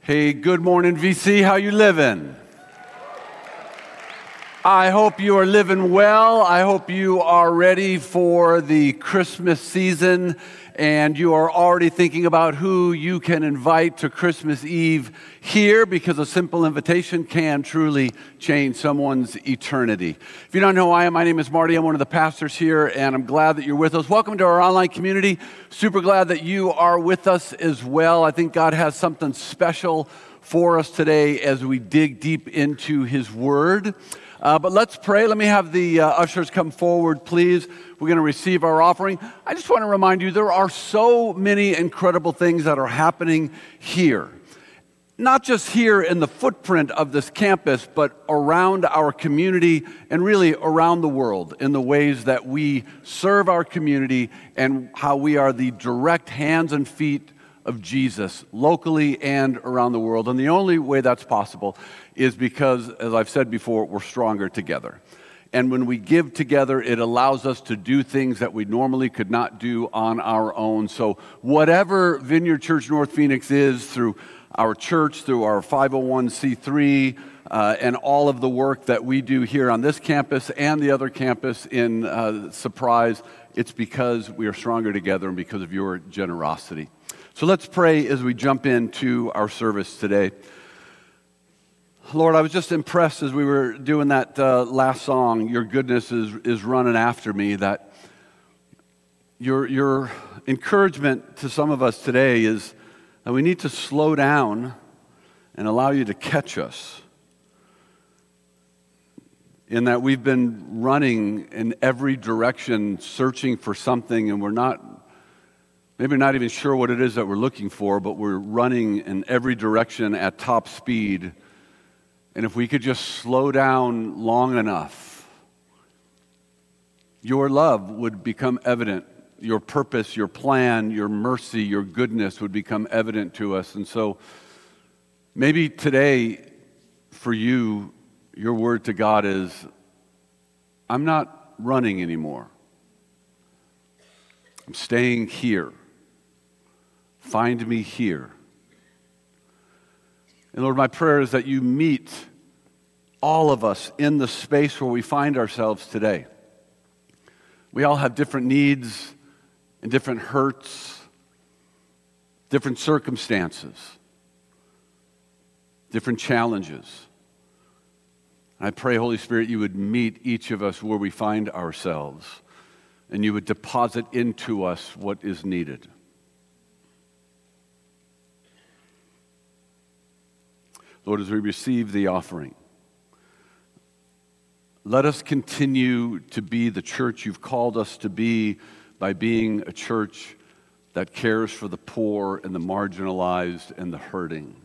Hey, good morning, VC. How you living? I hope you are living well. I hope you are ready for the Christmas season and you are already thinking about who you can invite to Christmas Eve here, because a simple invitation can truly change someone's eternity. If you don't know who I am, my name is Marty. I'm one of the pastors here, and I'm glad that you're with us. Welcome to our online community. Super glad that you are with us as well. I think God has something special for us today as we dig deep into His Word. But let's pray. Let me have the ushers come forward, please. We're going to receive our offering. I just want to remind you, there are so many incredible things that are happening here. Not just here in the footprint of this campus, but around our community and really around the world in the ways that we serve our community and how we are the direct hands and feet of Jesus locally and around the world. And the only way that's possible is because, as I've said before, we're stronger together. And when we give together, it allows us to do things that we normally could not do on our own. So whatever Vineyard Church North Phoenix is, through our church, through our 501c3, and all of the work that we do here on this campus and the other campus in Surprise, it's because we are stronger together and because of your generosity. So let's pray as we jump into our service today. Lord, I was just impressed as we were doing that last song, Your Goodness is Running After Me, that your encouragement to some of us today is that we need to slow down and allow you to catch us. In that we've been running in every direction, searching for something, and we're maybe not even sure what it is that we're looking for, but we're running in every direction at top speed. And if we could just slow down long enough, your love would become evident. Your purpose, your plan, your mercy, your goodness would become evident to us. And so maybe today for you, your word to God is, I'm not running anymore. I'm staying here. Find me here. And Lord, my prayer is that you meet all of us in the space where we find ourselves today. We all have different needs and different hurts, different circumstances, different challenges. I pray, Holy Spirit, you would meet each of us where we find ourselves, and you would deposit into us what is needed. Lord, as we receive the offering, let us continue to be the church you've called us to be by being a church that cares for the poor and the marginalized and the hurting.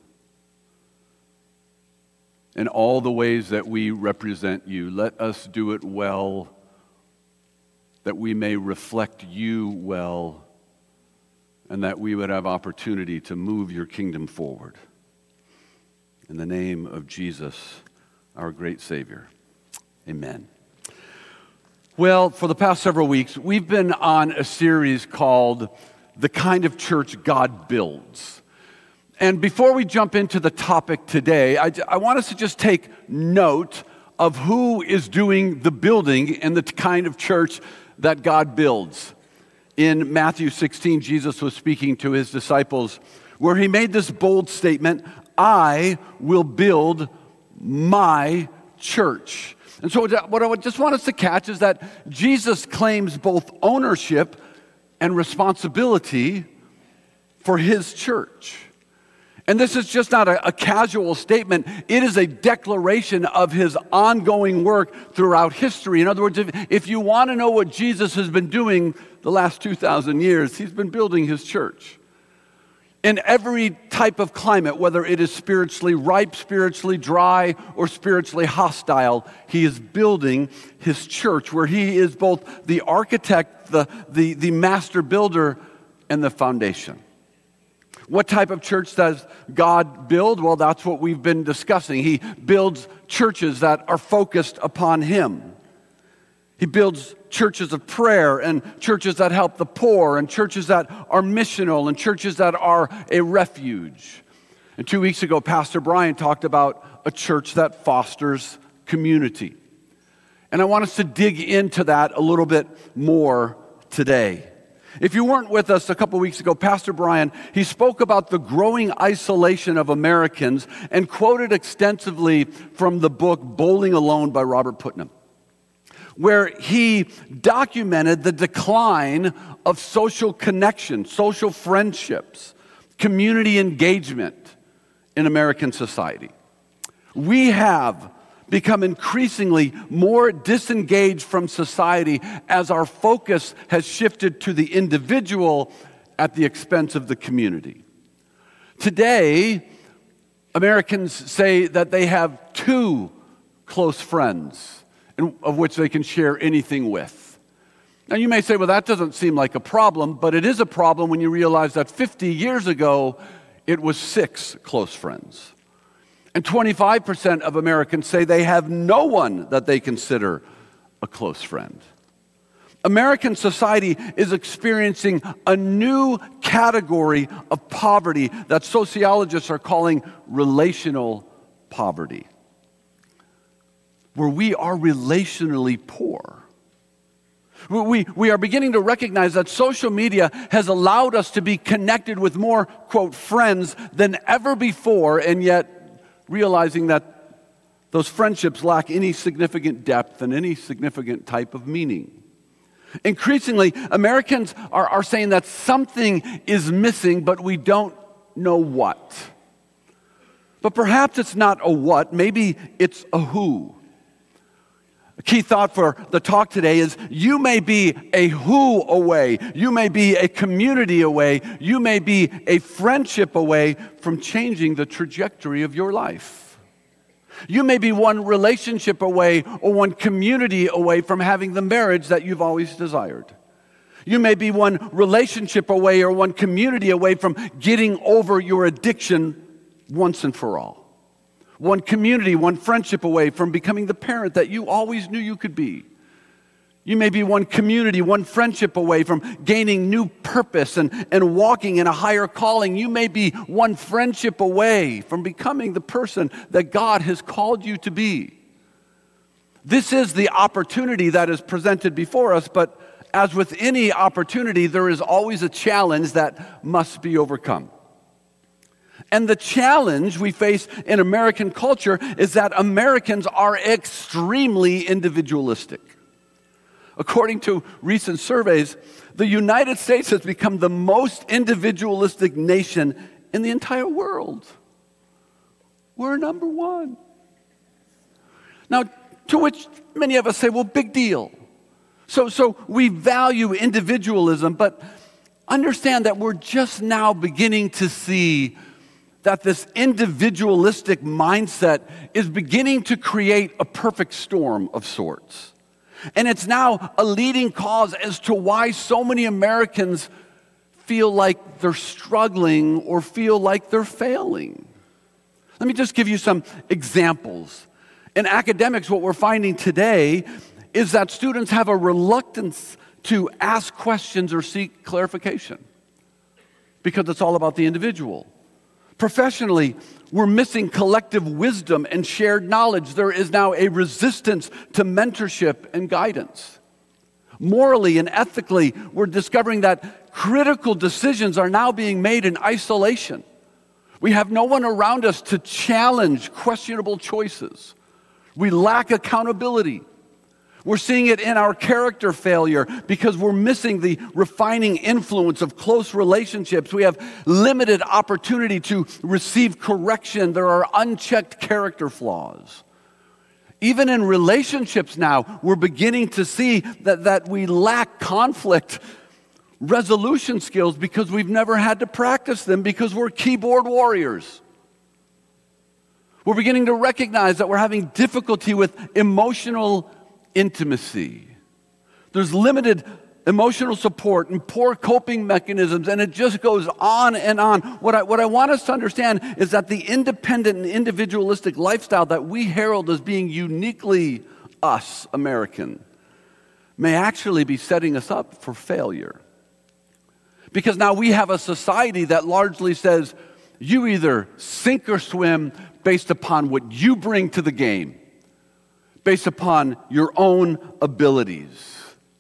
In all the ways that we represent you, let us do it well, that we may reflect you well, and that we would have opportunity to move your kingdom forward. In the name of Jesus, our great Savior. Amen. Well, for the past several weeks, we've been on a series called The Kind of Church God Builds. And before we jump into the topic today, I want us to just take note of who is doing the building and the kind of church that God builds. In Matthew 16, Jesus was speaking to his disciples where he made this bold statement, I will build my church. And so what I just want us to catch is that Jesus claims both ownership and responsibility for his church. And this is just not a casual statement. It is a declaration of his ongoing work throughout history. In other words, if you want to know what Jesus has been doing the last 2,000 years, he's been building his church. In every type of climate, whether it is spiritually ripe, spiritually dry, or spiritually hostile, he is building his church where he is both the architect, the master builder, and the foundation. What type of church does God build? Well, that's what we've been discussing. He builds churches that are focused upon him. He builds churches of prayer and churches that help the poor and churches that are missional and churches that are a refuge. And 2 weeks ago, Pastor Brian talked about a church that fosters community. And I want us to dig into that a little bit more today. If you weren't with us a couple weeks ago, Pastor Brian, he spoke about the growing isolation of Americans and quoted extensively from the book Bowling Alone by Robert Putnam, where he documented the decline of social connection, social friendships, community engagement in American society. We have become increasingly more disengaged from society as our focus has shifted to the individual at the expense of the community. Today, Americans say that they have 2 close friends of which they can share anything with. Now you may say, well, that doesn't seem like a problem, but it is a problem when you realize that 50 years ago, it was 6 close friends. And 25% of Americans say they have no one that they consider a close friend. American society is experiencing a new category of poverty that sociologists are calling relational poverty, where we are relationally poor. We are beginning to recognize that social media has allowed us to be connected with more, quote, friends than ever before, and yet realizing that those friendships lack any significant depth and any significant type of meaning. Increasingly, Americans are saying that something is missing, but we don't know what. But perhaps it's not a what, maybe it's a who. A key thought for the talk today is you may be a who away, you may be a community away, you may be a friendship away from changing the trajectory of your life. You may be one relationship away or one community away from having the marriage that you've always desired. You may be one relationship away or one community away from getting over your addiction once and for all. One community, one friendship away from becoming the parent that you always knew you could be. You may be one community, one friendship away from gaining new purpose and walking in a higher calling. You may be one friendship away from becoming the person that God has called you to be. This is the opportunity that is presented before us, but as with any opportunity, there is always a challenge that must be overcome. And the challenge we face in American culture is that Americans are extremely individualistic. According to recent surveys, the United States has become the most individualistic nation in the entire world. We're number 1. Now, to which many of us say, well, big deal. So we value individualism, but understand that we're just now beginning to see that this individualistic mindset is beginning to create a perfect storm of sorts. And it's now a leading cause as to why so many Americans feel like they're struggling or feel like they're failing. Let me just give you some examples. In academics, what we're finding today is that students have a reluctance to ask questions or seek clarification because it's all about the individual. Professionally, we're missing collective wisdom and shared knowledge. There is now a resistance to mentorship and guidance. Morally and ethically, we're discovering that critical decisions are now being made in isolation. We have no one around us to challenge questionable choices. We lack accountability. We're seeing it in our character failure because we're missing the refining influence of close relationships. We have limited opportunity to receive correction. There are unchecked character flaws. Even in relationships now, we're beginning to see that we lack conflict resolution skills because we've never had to practice them because we're keyboard warriors. We're beginning to recognize that we're having difficulty with emotional intimacy. There's limited emotional support and poor coping mechanisms, and it just goes on and on. What I want us to understand is that the independent and individualistic lifestyle that we herald as being uniquely us, American, may actually be setting us up for failure. Because now we have a society that largely says, You either sink or swim based upon what you bring to the game, based upon your own abilities.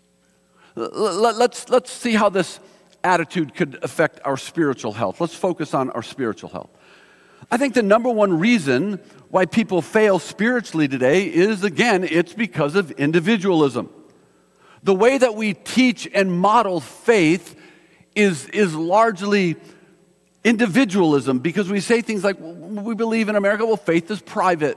Let's see how this attitude could affect our spiritual health. Let's focus on our spiritual health. I think the number one reason why people fail spiritually today is, again, it's because of individualism. The way that we teach and model faith is largely individualism, because we say things like, we believe in America, well, faith is private.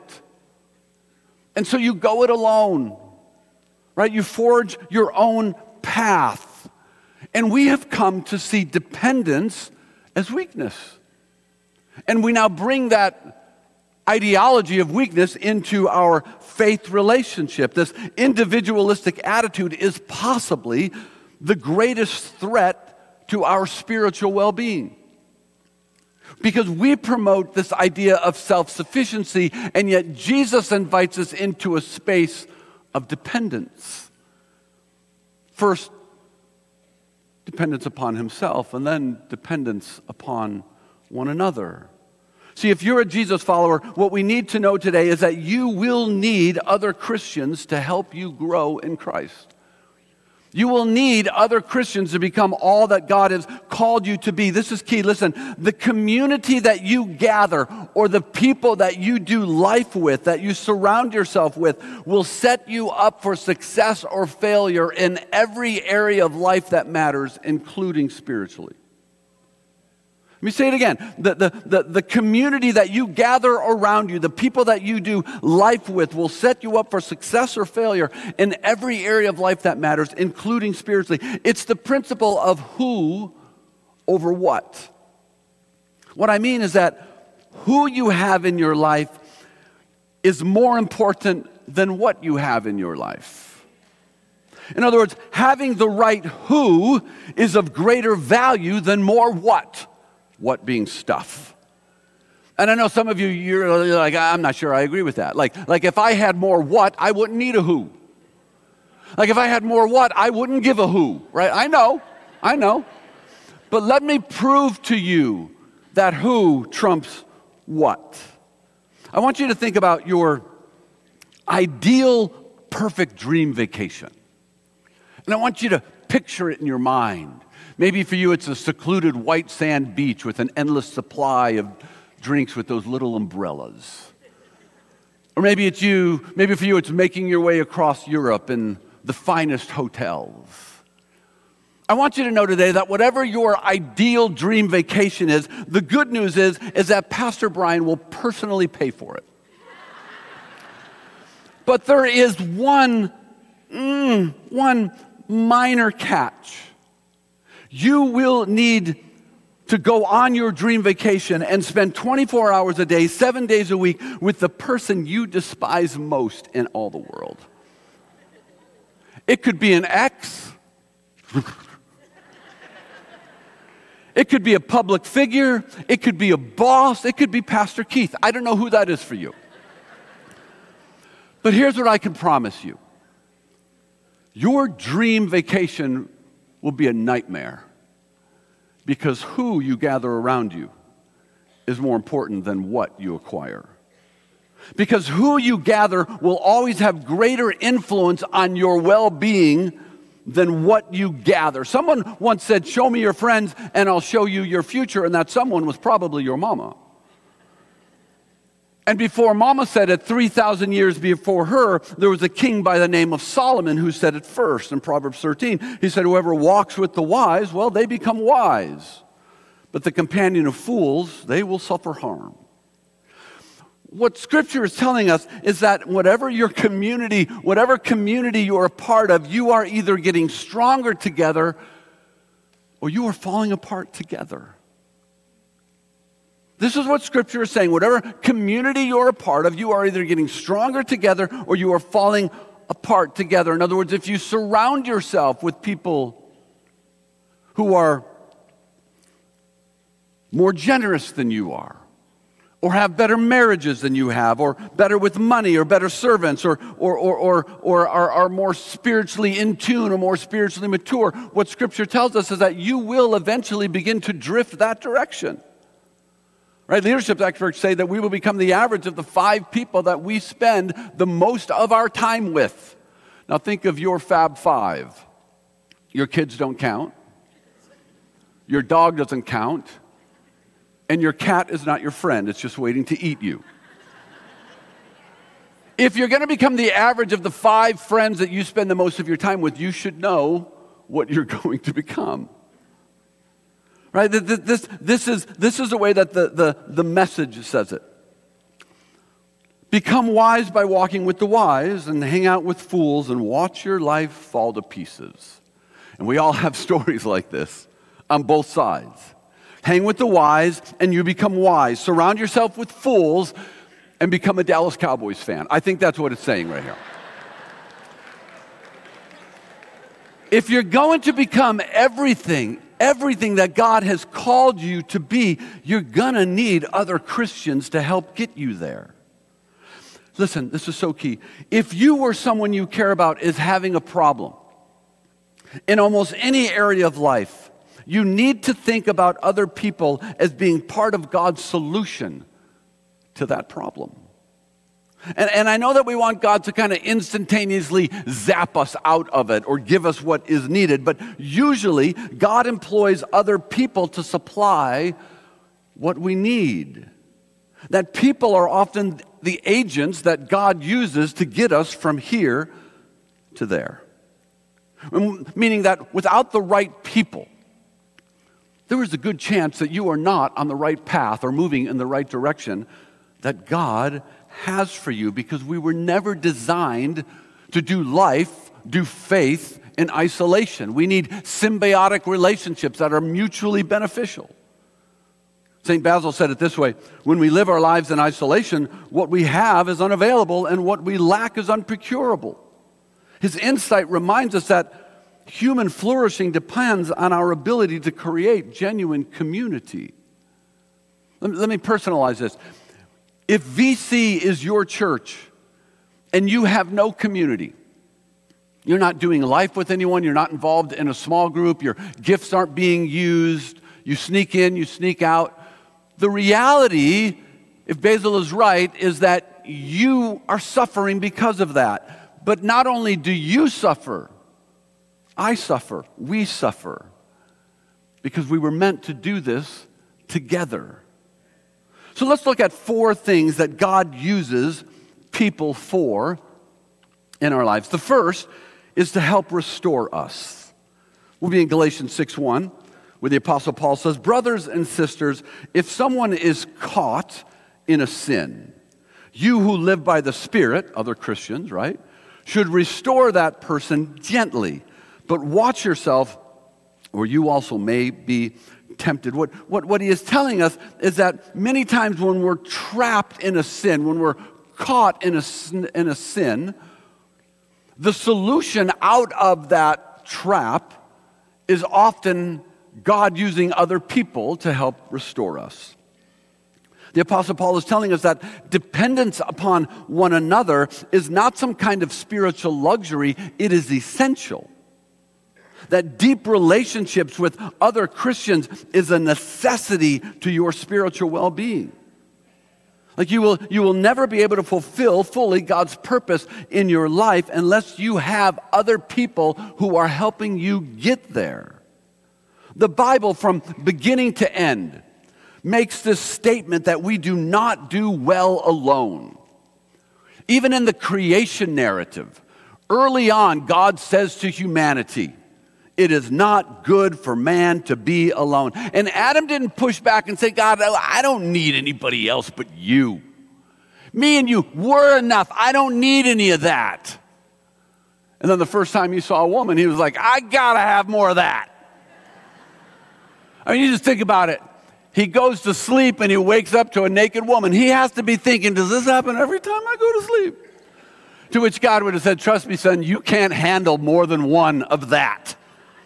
And so you go it alone, right? You forge your own path. And we have come to see dependence as weakness. And we now bring that ideology of weakness into our faith relationship. This individualistic attitude is possibly the greatest threat to our spiritual well-being. Because we promote this idea of self-sufficiency, and yet Jesus invites us into a space of dependence. First, dependence upon himself, and then dependence upon one another. See, if you're a Jesus follower, what we need to know today is that you will need other Christians to help you grow in Christ. You will need other Christians to become all that God has called you to be. This is key. Listen, the community that you gather or the people that you do life with, that you surround yourself with, will set you up for success or failure in every area of life that matters, including spiritually. Let me say it again. The community that you gather around you, the people that you do life with, will set you up for success or failure in every area of life that matters, including spiritually. It's the principle of who over what. What I mean is that who you have in your life is more important than what you have in your life. In other words, having the right who is of greater value than more what. What being stuff. And I know some of you, you're like, I'm not sure I agree with that. Like if I had more what, I wouldn't need a who. Like if I had more what, I wouldn't give a who, right? I know. But let me prove to you that who trumps what. I want you to think about your ideal, perfect dream vacation. And I want you to picture it in your mind. Maybe for you it's a secluded white sand beach with an endless supply of drinks with those little umbrellas. Or maybe for you it's making your way across Europe in the finest hotels. I want you to know today that whatever your ideal dream vacation is, the good news is that Pastor Brian will personally pay for it. But there is one minor catch. You will need to go on your dream vacation and spend 24 hours a day, 7 days a week with the person you despise most in all the world. It could be an ex. It could be a public figure. It could be a boss. It could be Pastor Keith. I don't know who that is for you. But here's what I can promise you. Your dream vacation will be a nightmare, because who you gather around you is more important than what you acquire. Because who you gather will always have greater influence on your well-being than what you gather. Someone once said, "Show me your friends and I'll show you your future," and that someone was probably your mama. And before Mama said it, 3,000 years before her, there was a king by the name of Solomon who said it first in Proverbs 13. He said, "Whoever walks with the wise, well, they become wise. But the companion of fools, they will suffer harm." What Scripture is telling us is that whatever community you are a part of, you are either getting stronger together or you are falling apart together. This is what Scripture is saying. Whatever community you're a part of, you are either getting stronger together or you are falling apart together. In other words, if you surround yourself with people who are more generous than you are, or have better marriages than you have, or better with money, or better servants, or are more spiritually in tune, or more spiritually mature, what Scripture tells us is that you will eventually begin to drift that direction. Right? Leadership experts say that we will become the average of the 5 people that we spend the most of our time with. Now think of your Fab 5. Your kids don't count. Your dog doesn't count. And your cat is not your friend. It's just waiting to eat you. If you're going to become the average of the 5 friends that you spend the most of your time with, you should know what you're going to become. Right? This is the way that the message says it. Become wise by walking with the wise and hang out with fools and watch your life fall to pieces. And we all have stories like this on both sides. Hang with the wise and you become wise. Surround yourself with fools and become a Dallas Cowboys fan. I think that's what it's saying right here. If you're going to become everything that God has called you to be, you're going to need other Christians to help get you there. Listen, this is so key. If you or someone you care about is having a problem in almost any area of life, you need to think about other people as being part of God's solution to that problem. And I know that we want God to kind of instantaneously zap us out of it or give us what is needed, but usually God employs other people to supply what we need. That people are often the agents that God uses to get us from here to there. Meaning that without the right people, there is a good chance that you are not on the right path or moving in the right direction that God has for you, because we were never designed to do life, do faith in isolation. We need symbiotic relationships that are mutually beneficial. St. Basil said it this way: when we live our lives in isolation, what we have is unavailable and what we lack is unprocurable. His insight reminds us that human flourishing depends on our ability to create genuine community. Let me personalize this. If VC is your church and you have no community, you're not doing life with anyone, you're not involved in a small group, your gifts aren't being used, you sneak in, you sneak out, the reality, if Basil is right, is that you are suffering because of that. But not only do you suffer, I suffer, we suffer, because we were meant to do this together. So let's look at 4 things that God uses people for in our lives. The first is to help restore us. We'll be in Galatians 6:1, where the Apostle Paul says, "Brothers and sisters, if someone is caught in a sin, you who live by the Spirit," other Christians, right, "should restore that person gently. But watch yourself, or you also may be tempted." What he is telling us is that many times when we're trapped in a sin, when we're caught in a sin, the solution out of that trap is often God using other people to help restore us. The Apostle Paul is telling us that dependence upon one another is not some kind of spiritual luxury, it is essential. That deep relationships with other Christians is a necessity to your spiritual well-being. Like you will never be able to fulfill fully God's purpose in your life unless you have other people who are helping you get there. The Bible, from beginning to end, makes this statement that we do not do well alone. Even in the creation narrative, early on, God says to humanity, "It is not good for man to be alone." And Adam didn't push back and say, "God, I don't need anybody else but you. Me and you, we're enough. I don't need any of that." And then the first time he saw a woman, he was like, "I gotta have more of that." I mean, you just think about it. He goes to sleep and he wakes up to a naked woman. He has to be thinking, does this happen every time I go to sleep? To which God would have said, "Trust me, son, you can't handle more than one of that."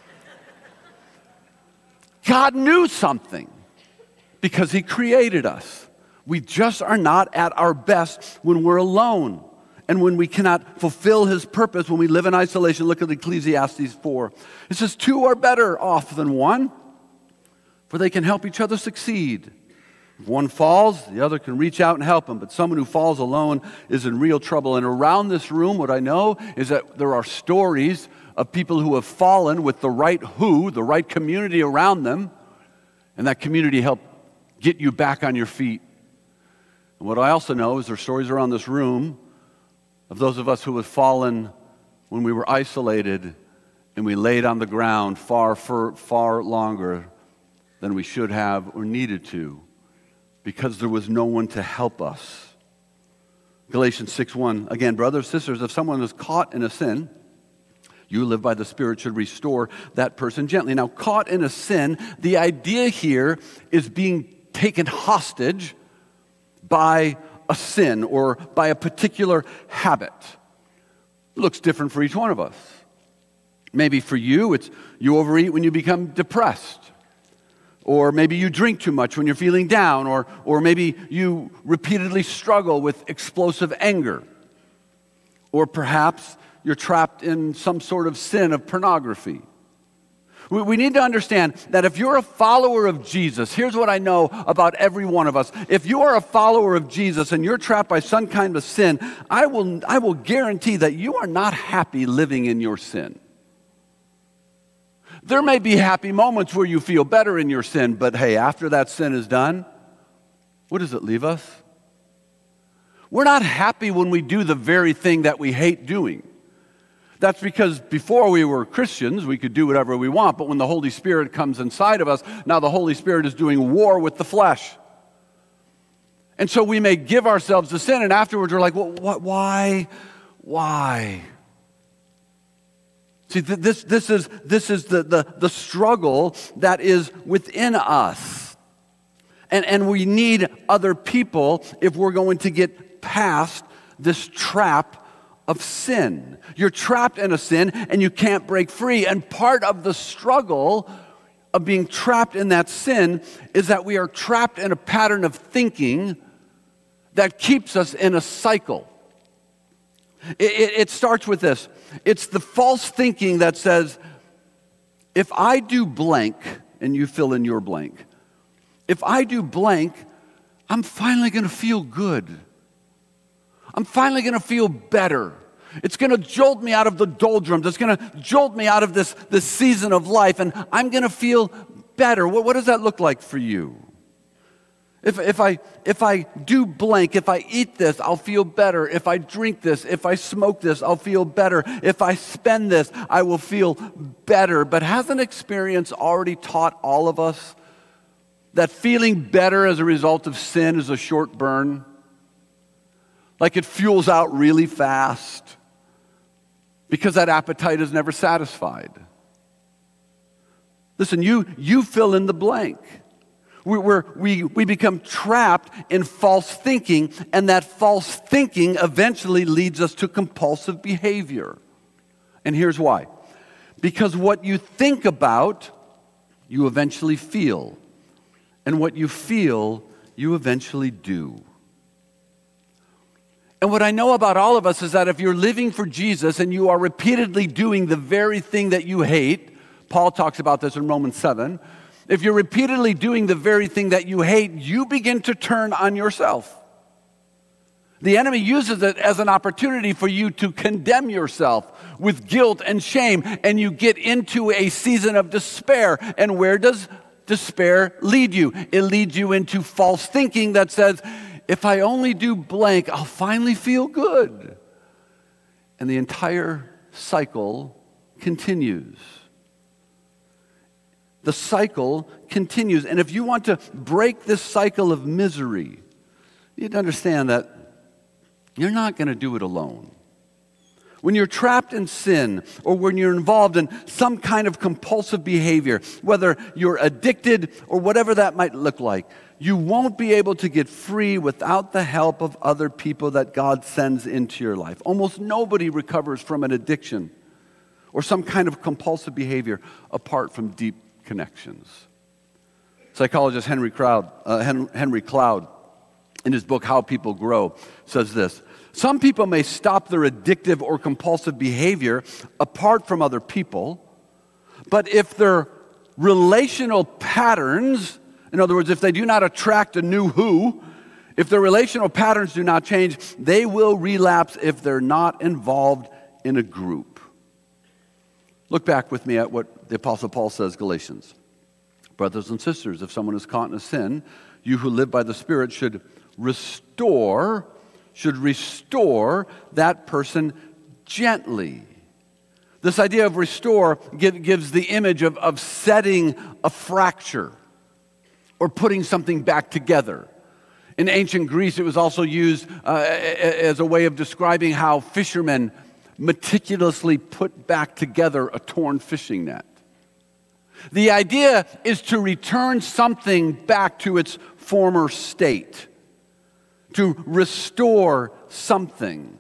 God knew something because he created us. We just are not at our best when we're alone and when we cannot fulfill his purpose, when we live in isolation. Look at Ecclesiastes 4. It says, "Two are better off than one, for they can help each other succeed. If one falls, the other can reach out and help him, but someone who falls alone is in real trouble. And around this room, what I know is that there are stories of people who have fallen with the right community around them, and that community helped get you back on your feet. And what I also know is there are stories around this room of those of us who have fallen when we were isolated and we laid on the ground far longer than we should have or needed to, because there was no one to help us. Galatians 6:1, again, brothers, sisters, if someone is caught in a sin, you live by the Spirit should restore that person gently. Now, caught in a sin, the idea here is being taken hostage by a sin or by a particular habit. It looks different for each one of us. Maybe for you, it's you overeat when you become depressed. Or maybe you drink too much when you're feeling down, or maybe you repeatedly struggle with explosive anger. Or perhaps you're trapped in some sort of sin of pornography. We need to understand that if you're a follower of Jesus, here's what I know about every one of us. If you are a follower of Jesus and you're trapped by some kind of sin, I will guarantee that you are not happy living in your sin. There may be happy moments where you feel better in your sin, but hey, after that sin is done, what does it leave us? We're not happy when we do the very thing that we hate doing. That's because before we were Christians, we could do whatever we want, but when the Holy Spirit comes inside of us, now the Holy Spirit is doing war with the flesh. And so we may give ourselves to sin, and afterwards we're like, well, why? See, this is the struggle that is within us. And we need other people if we're going to get past this trap of sin. You're trapped in a sin and you can't break free. And part of the struggle of being trapped in that sin is that we are trapped in a pattern of thinking that keeps us in a cycle. It starts with this. It's the false thinking that says, if I do blank, and you fill in your blank, if I do blank, I'm finally going to feel good. I'm finally going to feel better. It's going to jolt me out of the doldrums. It's going to jolt me out of this season of life, and I'm going to feel better. What does that look like for you? If I do blank, if I eat this, I'll feel better. If I drink this, if I smoke this, I'll feel better. If I spend this, I will feel better. But hasn't experience already taught all of us that feeling better as a result of sin is a short burn? Like it fuels out really fast because that appetite is never satisfied. Listen, you fill in the blank. We become trapped in false thinking, and that false thinking eventually leads us to compulsive behavior. And here's why. Because what you think about, you eventually feel. And what you feel, you eventually do. And what I know about all of us is that if you're living for Jesus and you are repeatedly doing the very thing that you hate, Paul talks about this in Romans 7, if you're repeatedly doing the very thing that you hate, you begin to turn on yourself. The enemy uses it as an opportunity for you to condemn yourself with guilt and shame, and you get into a season of despair. And where does despair lead you? It leads you into false thinking that says, if I only do blank, I'll finally feel good. And the entire cycle continues. The cycle continues. And if you want to break this cycle of misery, you need to understand that you're not going to do it alone. When you're trapped in sin or when you're involved in some kind of compulsive behavior, whether you're addicted or whatever that might look like, you won't be able to get free without the help of other people that God sends into your life. Almost nobody recovers from an addiction or some kind of compulsive behavior apart from deep connections. Psychologist Henry Cloud, in his book, How People Grow, says this: some people may stop their addictive or compulsive behavior apart from other people, but if their relational patterns In other words, if they do not attract a new who, if their relational patterns do not change, they will relapse if they're not involved in a group. Look back with me at what the Apostle Paul says, Galatians. Brothers and sisters, if someone is caught in a sin, you who live by the Spirit should restore that person gently. This idea of restore gives the image of setting a fracture or putting something back together. In ancient Greece, it was also used as a way of describing how fishermen meticulously put back together a torn fishing net. The idea is to return something back to its former state, to restore something.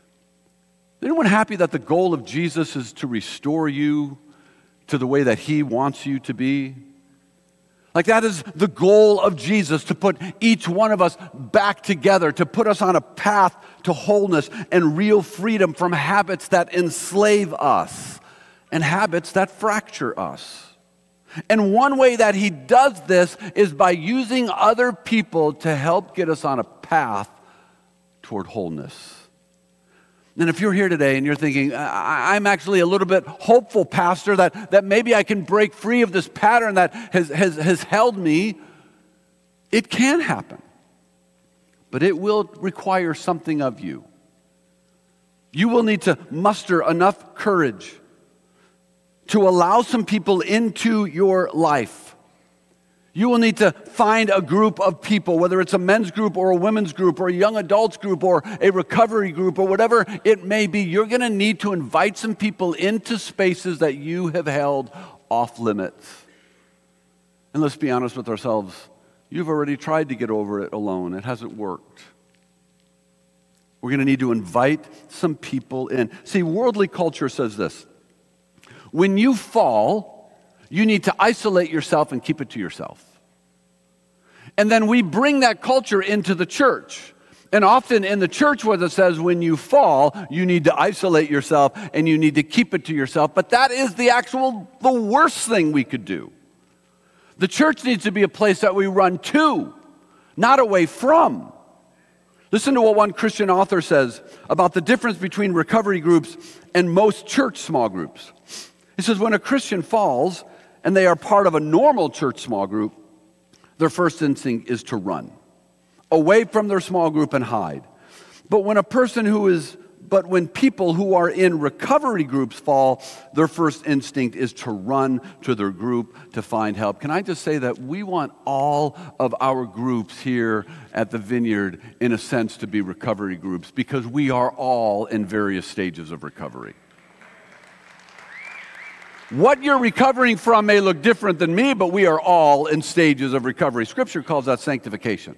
Is anyone happy that the goal of Jesus is to restore you to the way that he wants you to be? Like that is the goal of Jesus, to put each one of us back together, to put us on a path to wholeness and real freedom from habits that enslave us and habits that fracture us. And one way that he does this is by using other people to help get us on a path toward wholeness. And if you're here today and you're thinking, I'm actually a little bit hopeful, Pastor, that maybe I can break free of this pattern that has held me, it can happen. But it will require something of you. You will need to muster enough courage to allow some people into your life. You will need to find a group of people, whether it's a men's group or a women's group or a young adults group or a recovery group or whatever it may be. You're going to need to invite some people into spaces that you have held off limits. And let's be honest with ourselves. You've already tried to get over it alone. It hasn't worked. We're going to need to invite some people in. See, worldly culture says this. When you fall, you need to isolate yourself and keep it to yourself. And then we bring that culture into the church. And often in the church where it says when you fall, you need to isolate yourself and you need to keep it to yourself. But that is the worst thing we could do. The church needs to be a place that we run to, not away from. Listen to what one Christian author says about the difference between recovery groups and most church small groups. He says, when a Christian falls and they are part of a normal church small group, their first instinct is to run away from their small group and hide. But when people who are in recovery groups fall, their first instinct is to run to their group to find help. Can I just say that we want all of our groups here at the Vineyard, in a sense, to be recovery groups because we are all in various stages of recovery. What you're recovering from may look different than me, but we are all in stages of recovery. Scripture calls that sanctification.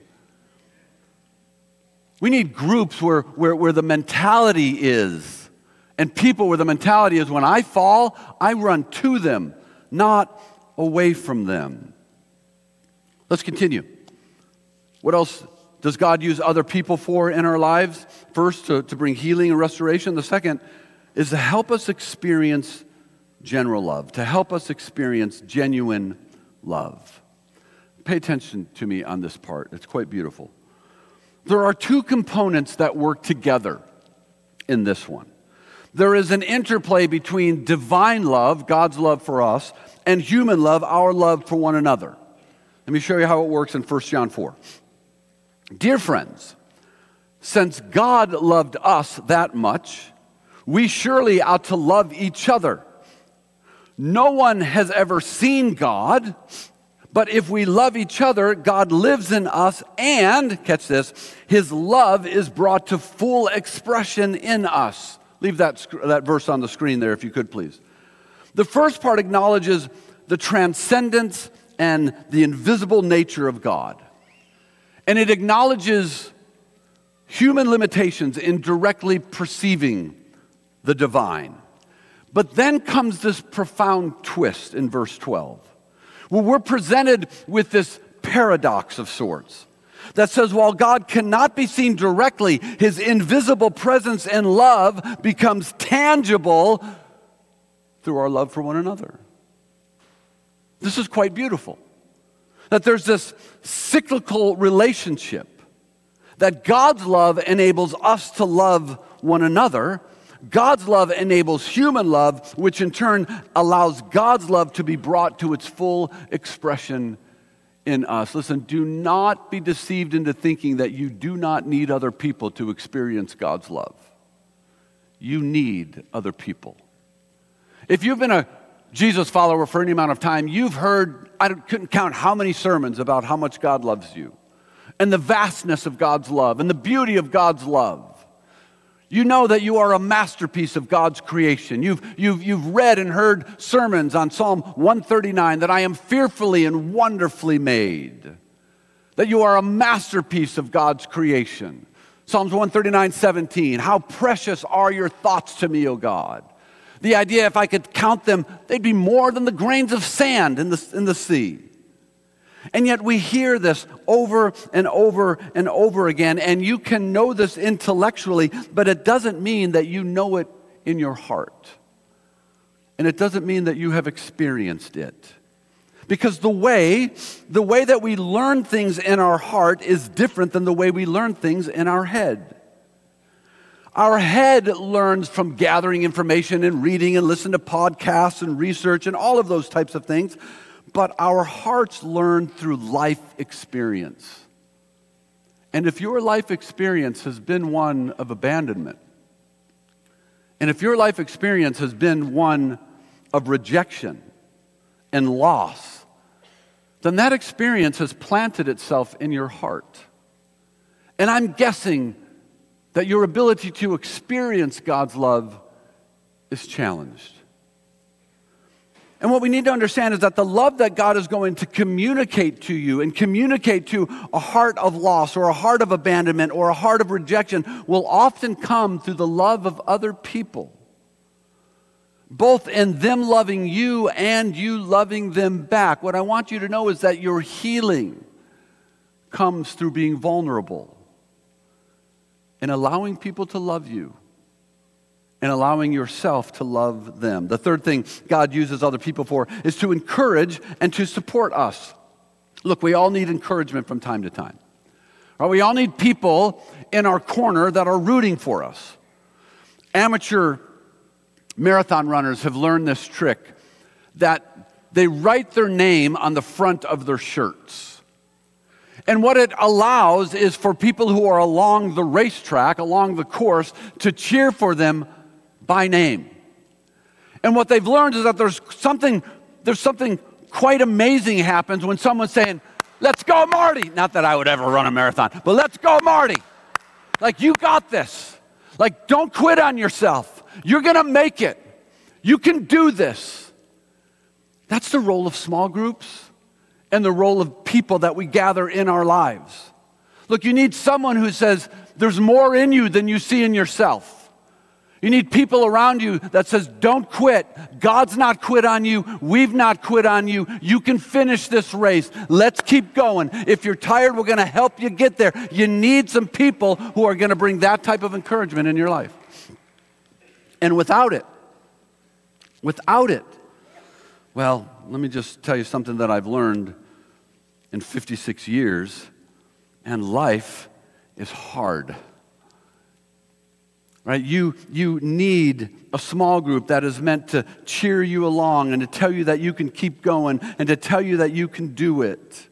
We need groups where the mentality is, and people where the mentality is, when I fall, I run to them, not away from them. Let's continue. What else does God use other people for in our lives? First, to bring healing and restoration. The second is to help us experience general love, to help us experience genuine love. Pay attention to me on this part. It's quite beautiful. There are two components that work together in this one. There is an interplay between divine love, God's love for us, and human love, our love for one another. Let me show you how it works in 1 John 4. Dear friends, since God loved us that much, we surely ought to love each other. No one has ever seen God, but if we love each other, God lives in us, and, catch this, his love is brought to full expression in us. Leave that verse on the screen there if you could, please. The first part acknowledges the transcendence and the invisible nature of God. And it acknowledges human limitations in directly perceiving the divine. But then comes this profound twist in verse 12, where we're presented with this paradox of sorts that says while God cannot be seen directly, his invisible presence and love becomes tangible through our love for one another. This is quite beautiful. That there's this cyclical relationship, that God's love enables us to love one another. God's love enables human love, which in turn allows God's love to be brought to its full expression in us. Listen, do not be deceived into thinking that you do not need other people to experience God's love. You need other people. If you've been a Jesus follower for any amount of time, you've heard, I couldn't count how many sermons about how much God loves you, and the vastness of God's love, and the beauty of God's love. You know that you are a masterpiece of God's creation. You've read and heard sermons on Psalm 139, that I am fearfully and wonderfully made. That you are a masterpiece of God's creation. Psalms 139:17, how precious are your thoughts to me, O God. The idea, if I could count them, they'd be more than the grains of sand in the sea. And yet we hear this over and over and over again, and you can know this intellectually, but it doesn't mean that you know it in your heart. And it doesn't mean that you have experienced it. Because the way that we learn things in our heart is different than the way we learn things in our head. Our head learns from gathering information and reading and listening to podcasts and research and all of those types of things. But our hearts learn through life experience. And if your life experience has been one of abandonment, and if your life experience has been one of rejection and loss, then that experience has planted itself in your heart. And I'm guessing that your ability to experience God's love is challenged. And what we need to understand is that the love that God is going to communicate to you and communicate to a heart of loss or a heart of abandonment or a heart of rejection will often come through the love of other people, both in them loving you and you loving them back. What I want you to know is that your healing comes through being vulnerable and allowing people to love you, and allowing yourself to love them. The third thing God uses other people for is to encourage and to support us. Look, we all need encouragement from time to time. Right? We all need people in our corner that are rooting for us. Amateur marathon runners have learned this trick, that they write their name on the front of their shirts. And what it allows is for people who are along the racetrack, along the course, to cheer for them by name. And what they've learned is that there's something quite amazing happens when someone's saying, "Let's go, Marty." Not that I would ever run a marathon, but "Let's go, Marty." Like, you got this. Like, don't quit on yourself. You're going to make it. You can do this. That's the role of small groups and the role of people that we gather in our lives. Look, you need someone who says, there's more in you than you see in yourself. You need people around you that says, don't quit. God's not quit on you. We've not quit on you. You can finish this race. Let's keep going. If you're tired, we're going to help you get there. You need some people who are going to bring that type of encouragement in your life. And without it, well, let me just tell you something that I've learned in 56 years, and life is hard. Right? You need a small group that is meant to cheer you along and to tell you that you can keep going and to tell you that you can do it.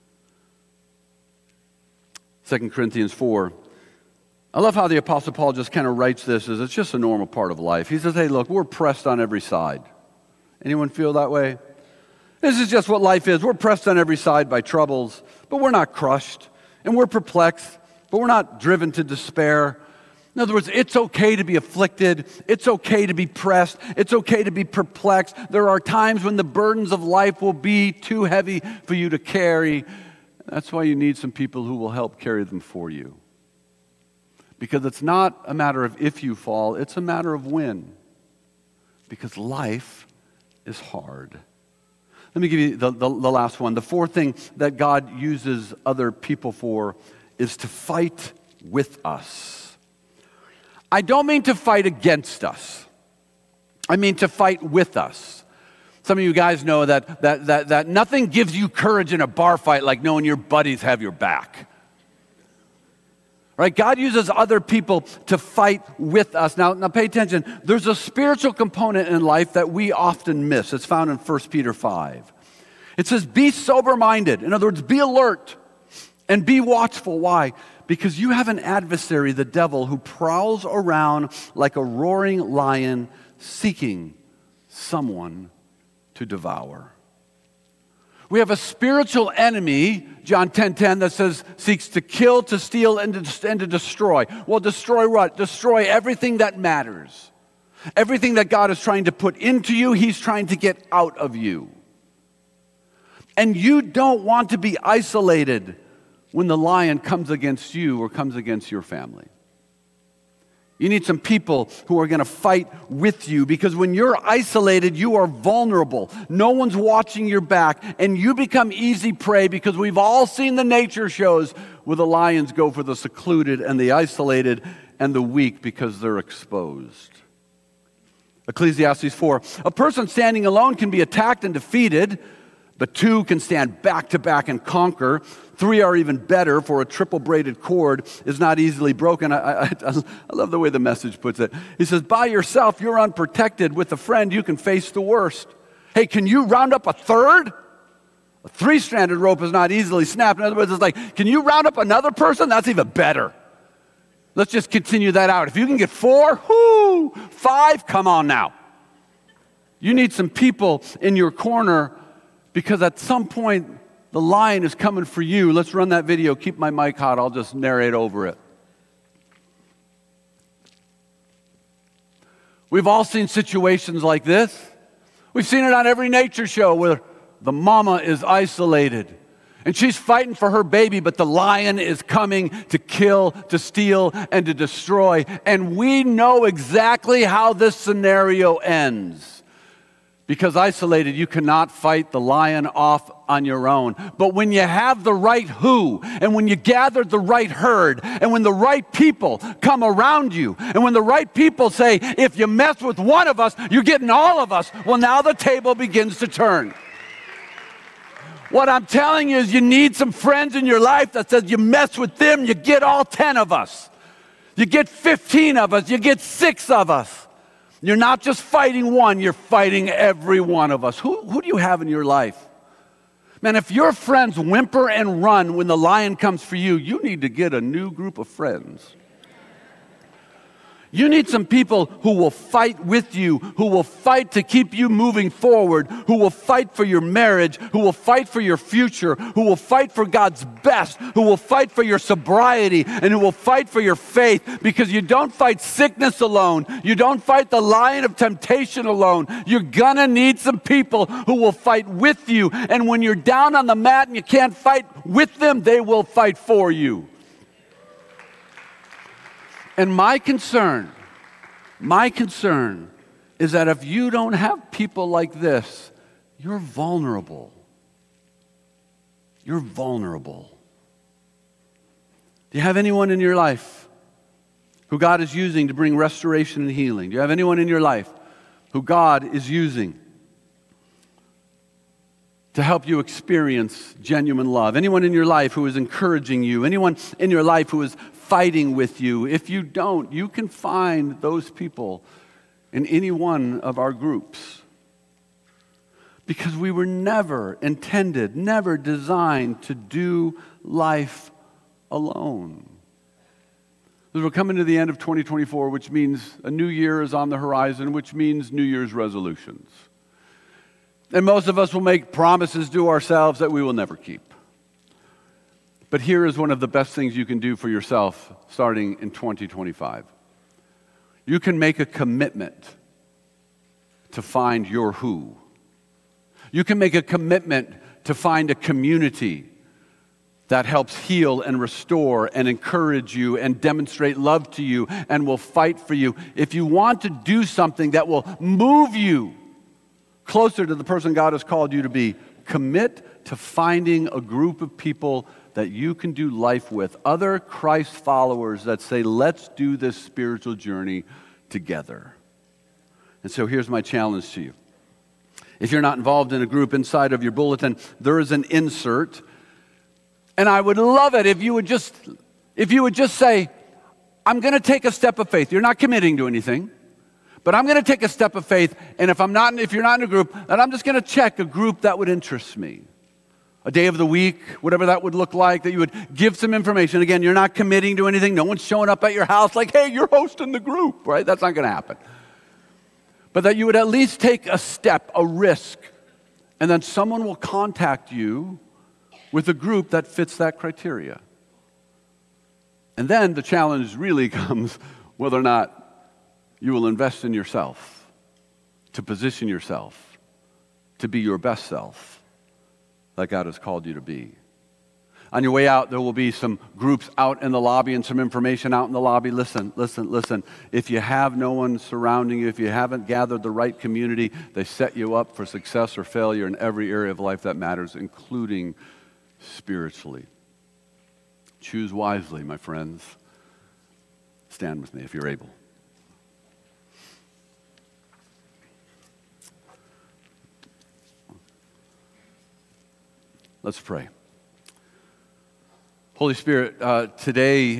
2 Corinthians 4. I love how the Apostle Paul just kind of writes this as it's just a normal part of life. He says, hey, look, we're pressed on every side. Anyone feel that way? This is just what life is. We're pressed on every side by troubles, but we're not crushed. And we're perplexed, but we're not driven to despair. In other words, it's okay to be afflicted. It's okay to be pressed. It's okay to be perplexed. There are times when the burdens of life will be too heavy for you to carry. That's why you need some people who will help carry them for you. Because it's not a matter of if you fall, it's a matter of when. Because life is hard. Let me give you the last one. The fourth thing that God uses other people for is to fight with us. I don't mean to fight against us. I mean to fight with us. Some of you guys know that nothing gives you courage in a bar fight like knowing your buddies have your back. Right? God uses other people to fight with us. Now pay attention. There's a spiritual component in life that we often miss. It's found in 1 Peter 5. It says, be sober-minded. In other words, be alert and be watchful. Why? Because you have an adversary, the devil, who prowls around like a roaring lion seeking someone to devour. We have a spiritual enemy, John 10:10, that says seeks to kill, to steal, and to destroy. Well, destroy what? Destroy everything that matters. Everything that God is trying to put into you, he's trying to get out of you. And you don't want to be isolated when the lion comes against you or comes against your family. You need some people who are going to fight with you, because when you're isolated, you are vulnerable. No one's watching your back, and you become easy prey, because we've all seen the nature shows where the lions go for the secluded and the isolated and the weak because they're exposed. Ecclesiastes 4, a person standing alone can be attacked and defeated, but two can stand back to back and conquer. Three are even better, for a triple braided cord is not easily broken. I love the way the Message puts it. He says, by yourself, you're unprotected. With a friend, you can face the worst. Hey, can you round up a third? A three-stranded rope is not easily snapped. In other words, it's like, can you round up another person? That's even better. Let's just continue that out. If you can get 4, 5, come on now. You need some people in your corner, because at some point, the lion is coming for you. Let's run that video. Keep my mic hot. I'll just narrate over it. We've all seen situations like this. We've seen it on every nature show where the mama is isolated and she's fighting for her baby, but the lion is coming to kill, to steal, and to destroy. And we know exactly how this scenario ends. Because isolated, you cannot fight the lion off on your own. But when you have the right who, and when you gather the right herd, and when the right people come around you, and when the right people say, if you mess with one of us, you're getting all of us, well, now the table begins to turn. What I'm telling you is you need some friends in your life that says you mess with them, you get all 10 of us. You get 15 of us, you get 6 of us. You're not just fighting one, you're fighting every one of us. Who do you have in your life? Man, if your friends whimper and run when the lion comes for you, you need to get a new group of friends. You need some people who will fight with you, who will fight to keep you moving forward, who will fight for your marriage, who will fight for your future, who will fight for God's best, who will fight for your sobriety, and who will fight for your faith, because you don't fight sickness alone. You don't fight the lion of temptation alone. You're gonna need some people who will fight with you, and when you're down on the mat and you can't fight with them, they will fight for you. And my concern is that if you don't have people like this, you're vulnerable. You're vulnerable. Do you have anyone in your life who God is using to bring restoration and healing? Do you have anyone in your life who God is using to help you experience genuine love? Anyone in your life who is encouraging you? Anyone in your life who is fighting with you? If you don't, you can find those people in any one of our groups. Because we were never intended, never designed to do life alone. As we're coming to the end of 2024, which means a new year is on the horizon, which means New Year's resolutions. And most of us will make promises to ourselves that we will never keep. But here is one of the best things you can do for yourself starting in 2025. You can make a commitment to find your who. You can make a commitment to find a community that helps heal and restore and encourage you and demonstrate love to you and will fight for you. If you want to do something that will move you closer to the person God has called you to be, commit to finding a group of people that you can do life with, other Christ followers that say, let's do this spiritual journey together. And so here's my challenge to you. If you're not involved in a group, inside of your bulletin, there is an insert. And I would love it if you would just say, I'm going to take a step of faith. You're not committing to anything, but I'm going to take a step of faith. And if you're not in a group, then I'm just going to check a group that would interest me. A day of the week, whatever that would look like, that you would give some information. Again, you're not committing to anything. No one's showing up at your house like, hey, you're hosting the group, right? That's not going to happen. But that you would at least take a step, a risk, and then someone will contact you with a group that fits that criteria. And then the challenge really comes whether or not you will invest in yourself, to position yourself, to be your best self that God has called you to be. On your way out, there will be some groups out in the lobby and some information out in the lobby. Listen. If you have no one surrounding you, if you haven't gathered the right community, they set you up for success or failure in every area of life that matters, including spiritually. Choose wisely, my friends. Stand with me if you're able. Let's pray. Holy Spirit, today,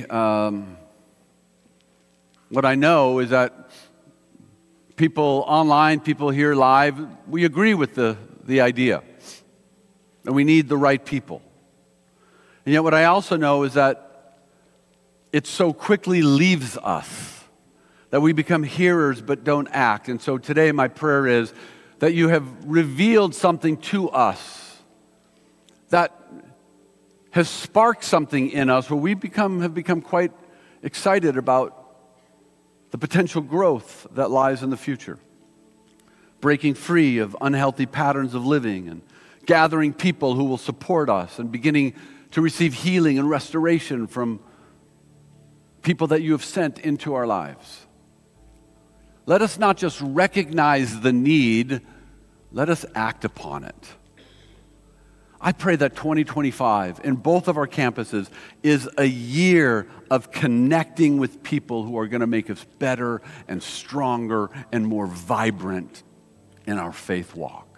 what I know is that people online, people here live, we agree with the idea. And we need the right people. And yet what I also know is that it so quickly leaves us, that we become hearers but don't act. And so today my prayer is that you have revealed something to us that has sparked something in us where we have become quite excited about the potential growth that lies in the future. Breaking free of unhealthy patterns of living and gathering people who will support us and beginning to receive healing and restoration from people that you have sent into our lives. Let us not just recognize the need, let us act upon it. I pray that 2025 in both of our campuses is a year of connecting with people who are going to make us better and stronger and more vibrant in our faith walk.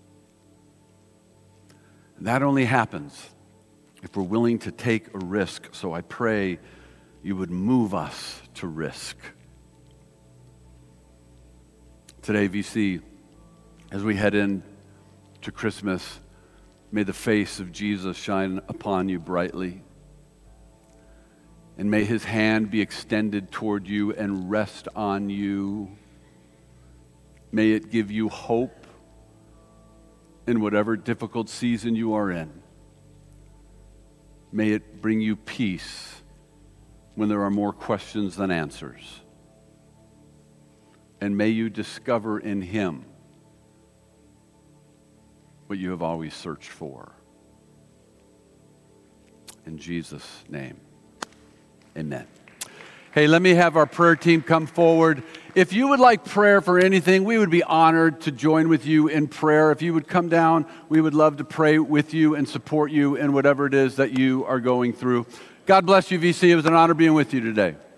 And that only happens if we're willing to take a risk. So I pray you would move us to risk. Today, VC, as we head in to Christmas, may the face of Jesus shine upon you brightly. And may his hand be extended toward you and rest on you. May it give you hope in whatever difficult season you are in. May it bring you peace when there are more questions than answers. And may you discover in him what you have always searched for. In Jesus' name, amen. Hey, let me have our prayer team come forward. If you would like prayer for anything, we would be honored to join with you in prayer. If you would come down, we would love to pray with you and support you in whatever it is that you are going through. God bless you, VC. It was an honor being with you today.